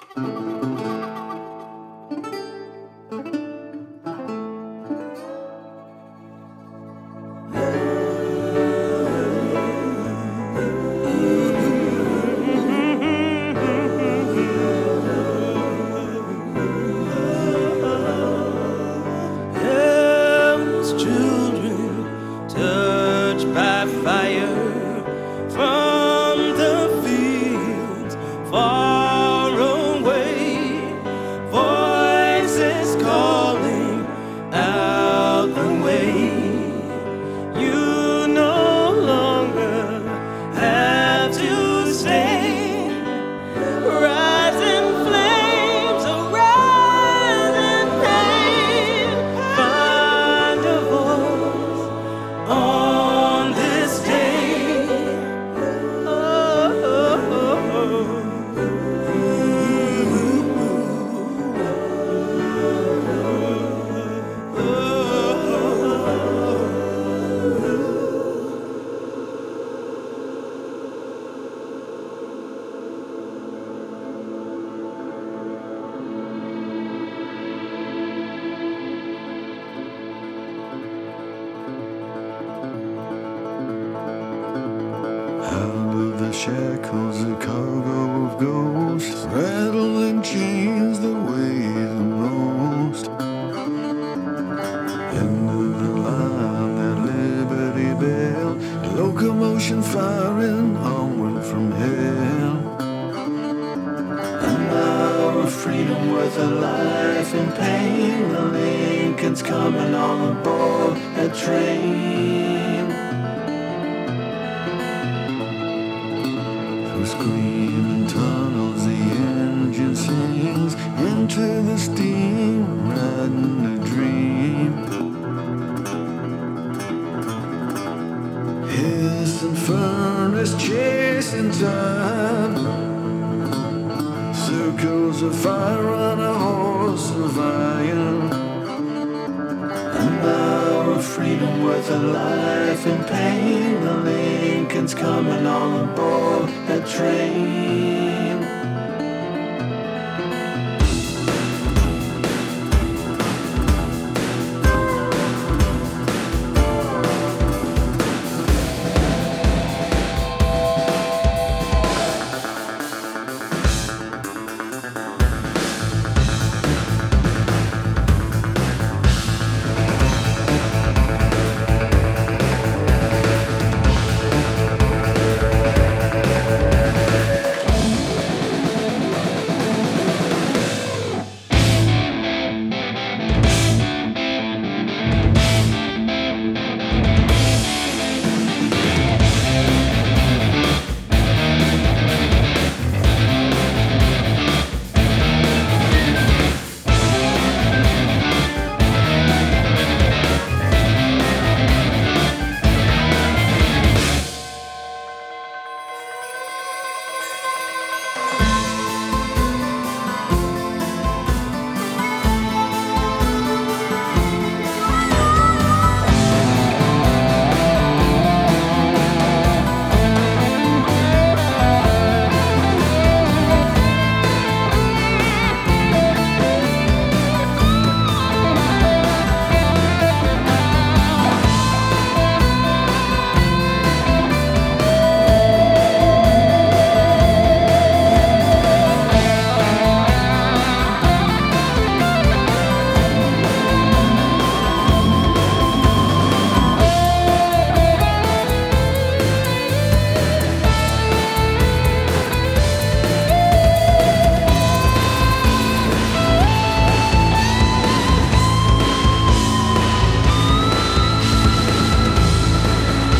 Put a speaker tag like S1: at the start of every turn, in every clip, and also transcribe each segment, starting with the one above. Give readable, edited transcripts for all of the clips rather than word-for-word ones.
S1: Shackles, a cargo of ghosts, rattling chains that weigh the most. End of the line, that Liberty Bell, locomotion firing onward from hell. An hour of freedom worth a life in pain. The Lincoln's coming on aboard that train. Screaming tunnels, the engine sings into the steam, riding a dream. Hissing furnace chasing time, circles of fire on a horse of iron. An hour of freedom worth a life in pain. The Lincoln's coming on aboard that train.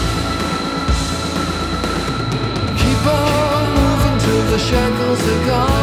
S2: Shackles are gone.